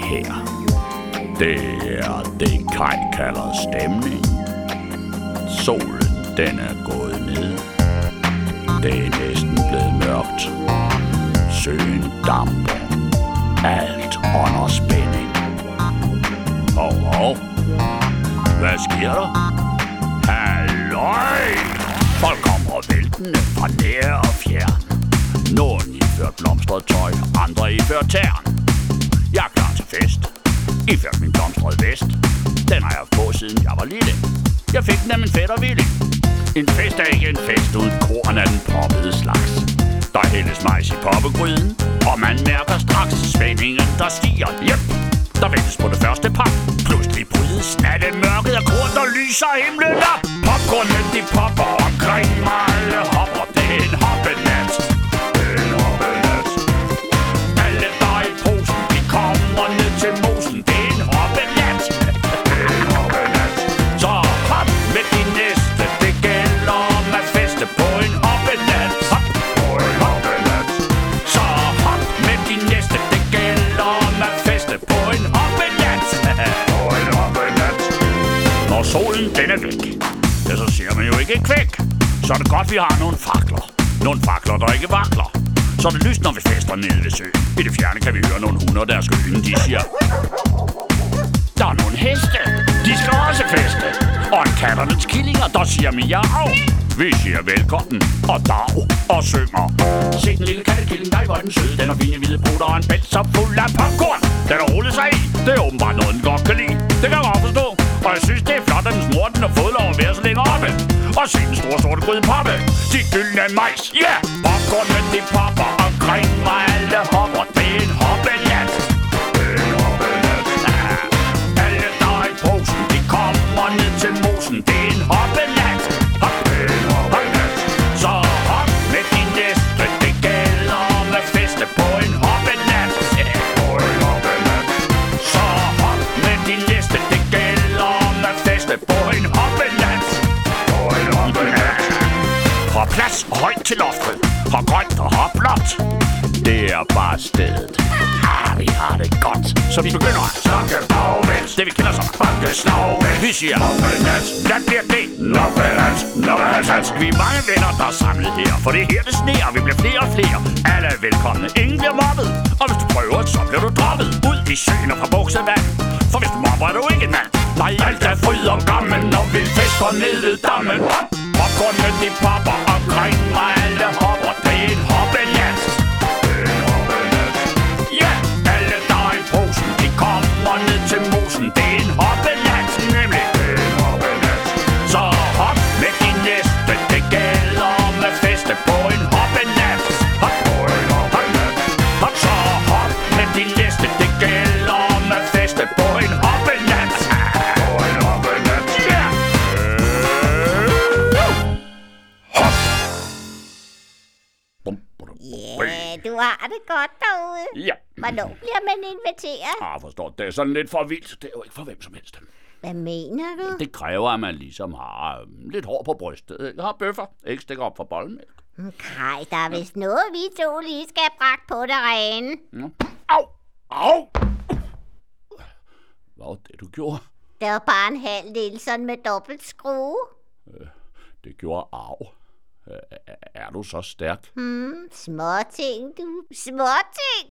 her. Det er det, Kaj kalder stemning. Solen, den er gået ned. Det er næsten blevet mørkt. Søen damper. Alt under spænding. Hov. Hvad sker der? Halløj! Folk kommer væltende fra nær og fjern. Nogen iført blomstret tøj, andre iført tern. Jeg er klar til fest. Iført min blomstrede vest. Den har jeg på siden jeg var lille. Jeg fik den af min fætter Willy. En fest er ikke en fest uden korn af den poppede slags. Der hældes majs i poppegryden, og man mærker straks spændingen, der stiger. Yep. Der ventes på det første par. Pludselig brydes natte mørket af korn, der lyser himlen op. Popcornet de popper omkring mig, alle hopper. Det er en hoppenat. En hoppenat. Alle der i posen, de kommer ned til mosen. Det er en hoppenat. En hoppenat. Så hop med de næste. Det gælder om at feste på en hoppenat. Hop på en hoppenat. Så hop med de næste. Det gælder om at feste på en hoppenat. På en hoppenat. Når solen den er væk, ja, så ser man jo ikke kvæk. Så er det godt, vi har nogle fakler. Nogle fakler, der ikke vakler. Så er det lyst, når vi fester nede ved søen. I det fjerne kan vi høre nogle hunder, der skøen. De siger: der er nogle heste. De skal også feste. Og en katternes killinger, der siger miau. Vi siger velkommen og dag og synger. Se den lille kattekilling, nej hvor er den søde. Den har fine hvide brutter og en bælt så fuld af popcorn. Den har rullet sig i. Det er åbenbart noget, den godt kan lide. Det kan jeg godt forstå. Og jeg synes, det er flot, at den mor, den har fået lov at være så længe oppe. Og se den store sorte gryde poppe. De gyldne majs, ja! Yeah! Popcorn, men de popper omkring mig. Alle hopper, det er en hoppenat. En hoppenat. Alle der i posen, de kommer ned til mosen. Det er en hoppenat. Hop, en hoppenat. Så hop med de næste. Det gælder om at feste på en hoppenat. På en hoppenat. Så hop med de næste. Det gælder om at feste på en hoppenat. På en hoppenat. Fra plads og højt til loftet. Fra grønt og fra blåt. Det er bare stedet. Vi har det godt. Så vi begynder at snakke bagvendt. Det vi kender som bankeslagvendt. Vi siger hoppenat. Hvad bliver det? Noppenat. Vi er mange venner, der er samlet her. For det er her, det sneer. Vi bliver flere og flere. Alle er velkomne. Ingen bliver mobbet. Og hvis du prøver, så bliver du droppet. Ud i søen og fra buksevand. For hvis du mobber, er du ikke en mand. Nej, alt er fryd og gammel, når vi fester ned ved dammen. Popcorn med de popper omkring mig. Alle hopper. Det er en hoppenat. En hoppenat. Ja, alle der i posen, de kommer ned til mosen. Det er en hoppenat, nemlig en hoppenat. Så hop med de næste. Det gælder om at feste på en hoppenat. Hop på en hoppenat. Hop så hop med de næste. Det gælder om at feste på en hoppenat. På en hoppenat. Ja! Hop! Ja, du har det godt derude. Ja. Hvornår bliver man inviteret? Forstår. Det er sådan lidt for vildt. Det er jo ikke for hvem som helst. Hvad mener du? Det kræver, at man ligesom har lidt hår på brystet. Ikke? Har bøffer. Ikke stikker op for bollemælk. Kaj, der er vist noget, vi to lige skal have bragt på det rene. Au! Au! Hvad var det, du gjorde? Det var bare en halv Nielsen med dobbelt skrue. Det gjorde arv. Er du så stærk? Småting, du. Småting.